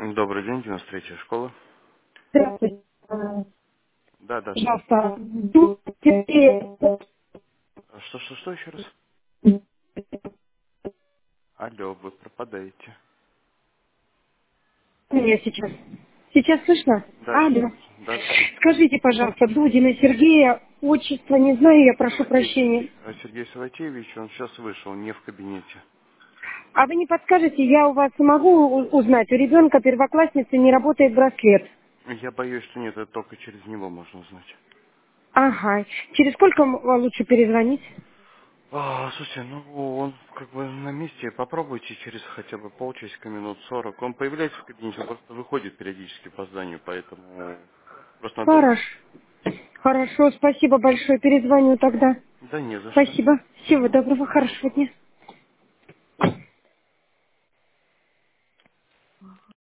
Добрый день, 93-я школа. Здравствуйте. Да, слушаю. Пожалуйста, Что еще раз? Алло, вы пропадаете. меня сейчас. Сейчас слышно? Да, сейчас Алло. слышно. Да, слушаю. Скажите, пожалуйста, Дудина Сергея, отчество не знаю, я прошу Саватеевич. прощения. Сергей Саватеевич, он сейчас вышел, не в кабинете. А вы не подскажете, я у вас могу узнать, у ребенка первоклассницы не работает браслет. Я боюсь, что нет, это только через него можно узнать. Ага. Через сколько лучше перезвонить? Слушайте, он как бы на месте. Попробуйте через хотя бы полчасика, минут 40. Он появляется в кабинете, он просто выходит периодически по зданию, поэтому просто надо Хорошо. дождаться. Хорошо, спасибо большое, перезвоню тогда. Да не за что. Спасибо. Всего доброго, Всего хорошего доброго. дня.